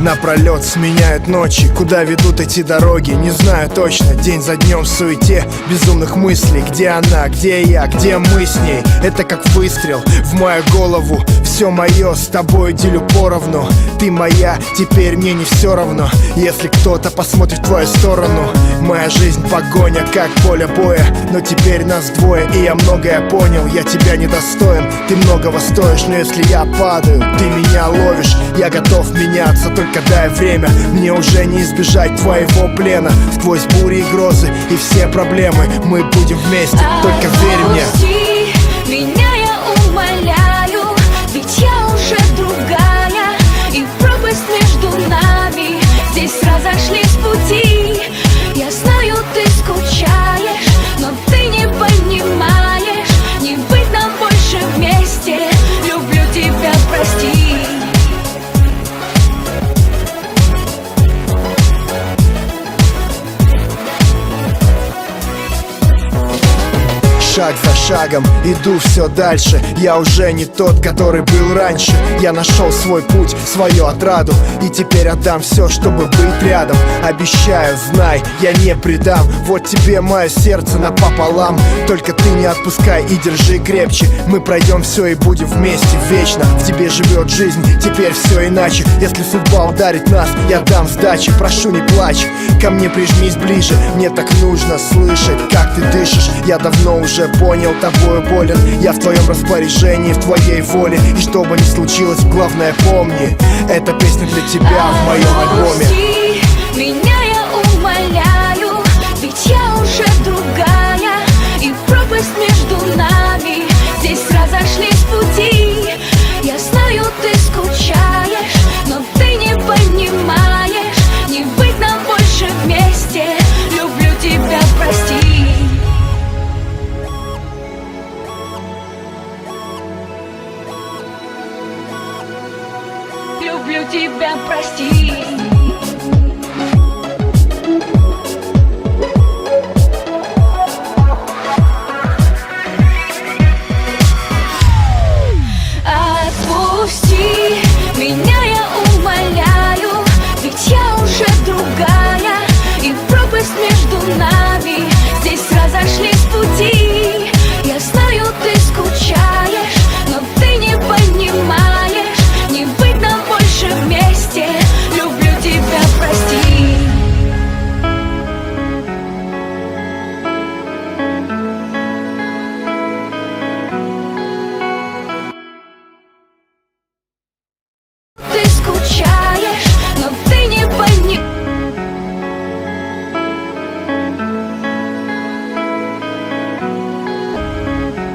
напролет сменяют ночи. Куда ведут эти дороги, не знаю точно. День за днем в суете безумных мыслей. Где она, где я, где мы с ней? Это как выстрел в мою голову. Все мое с тобой делю поровну. Ты моя, теперь мне не все равно, если кто-то посмотрит в твою сторону. Моя жизнь погоня, как поле боя, но теперь нас двое, и я многое понял. Я тебя недостоин, ты многого стоишь, но если я падаю, ты меня ловишь. Я готов меняться, только дай время. Мне уже не избежать твоего плена. Сквозь бури и грозы и все проблемы мы будем вместе, только верь мне. Отпусти меня, я умоляю, ведь я уже другая, и пропасть между нами здесь разошлись пути. Я знаю, ты скучаешь, но ты не понимаешь, не быть нам больше вместе. Люблю тебя, прости. Шаг за шагом иду все дальше. Я уже не тот, который был раньше. Я нашел свой путь, свою отраду, и теперь отдам все, чтобы быть рядом. Обещаю, знай, я не предам. Вот тебе мое сердце напополам. Только ты не отпускай и держи крепче. Мы пройдем все и будем вместе вечно. В тебе живет жизнь, теперь все иначе. Если судьба ударит нас, я дам сдачи. Прошу, не плачь, ко мне прижмись ближе. Мне так нужно слышать, как ты дышишь. Я давно уже понял, тобою болен. Я в твоем распоряжении, в твоей воле. И что бы ни случилось, главное помни, эта песня для тебя в моем альбоме. Отпусти меня, я умоляю, ведь я уже другая, и пропасть между нами здесь разошлись пути. Я знаю, ты скучаешь, но ты не понимаешь, не быть нам больше вместе. Люблю тебя, прости. Люблю тебя, прости.